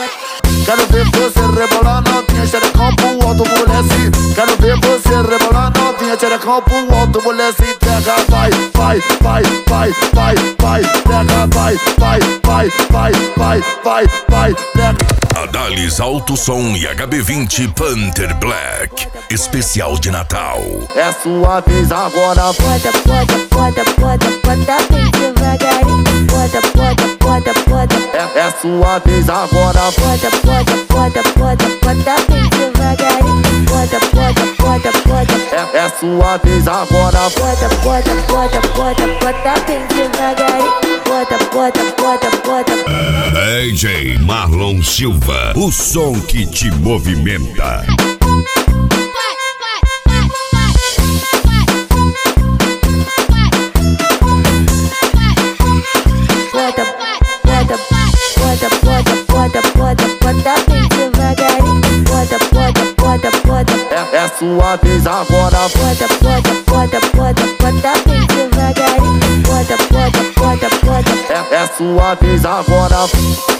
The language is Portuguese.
Quero ver você rebolar novinha, xerecão pro alto, mulher se. Quero ver você rebolar novinha, xerecão pro alto, mulher se. Pega, vai, vai, vai, vai, vai, vai. Pega, vai, vai, vai, vai, vai, vai, vai. Pega. Adalis Alto Som e HB20 Panther Black, especial de Natal. É sua vez agora. Bota, bota, bota, bota, bota bem devagarinho. Bota, bota, bota, bota. É sua vez agora. Bota, bota, bota, bota, bota bem devagarinho. Bota, bota, bota, bota. É sua vez agora. Bota, bota, bota, bota, bota bem devagarinho. Bota, bota, bota, bota. DJ Marlon Silva, o som que te movimenta. Bota, bota, bota, bota, bota, bota, bota bem devagarinho. Bota, bota, bota, bota. É sua vez agora. Bota, bota, bota, bota, bota bem devagarinho. Bota, bota, bota, bota. É sua vez agora.